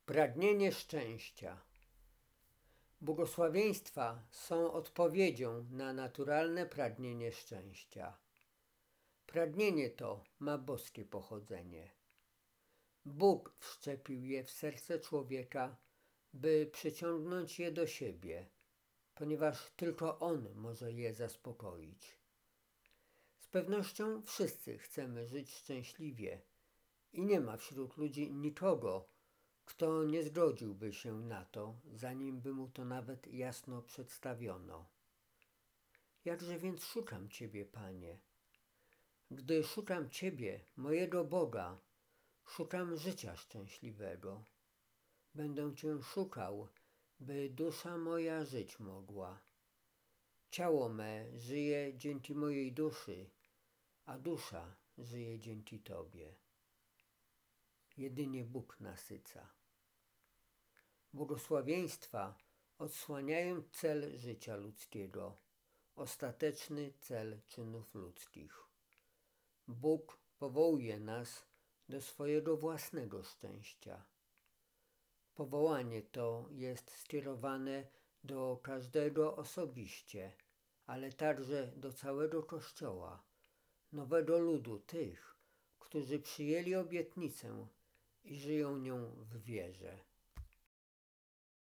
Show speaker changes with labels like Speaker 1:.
Speaker 1: Pragnienie szczęścia. Błogosławieństwa są odpowiedzią na naturalne pragnienie szczęścia. Pragnienie to ma boskie pochodzenie. Bóg wszczepił je w serce człowieka, by przyciągnąć je do siebie, ponieważ tylko On może je zaspokoić. Z pewnością wszyscy chcemy żyć szczęśliwie i nie ma wśród ludzi nikogo, kto nie zgodziłby się na to, zanim by mu to nawet jasno przedstawiono. Jakże więc szukam Ciebie, Panie? Gdy szukam Ciebie, mojego Boga, szukam życia szczęśliwego. Będę Cię szukał, by dusza moja żyć mogła. Ciało me żyje dzięki mojej duszy, a dusza żyje dzięki Tobie. Jedynie Bóg nasyca. Błogosławieństwa odsłaniają cel życia ludzkiego, ostateczny cel czynów ludzkich. Bóg powołuje nas do swojego własnego szczęścia. Powołanie to jest skierowane do każdego osobiście, ale także do całego Kościoła, nowego ludu tych, którzy przyjęli obietnicę i żyją nią w wierze.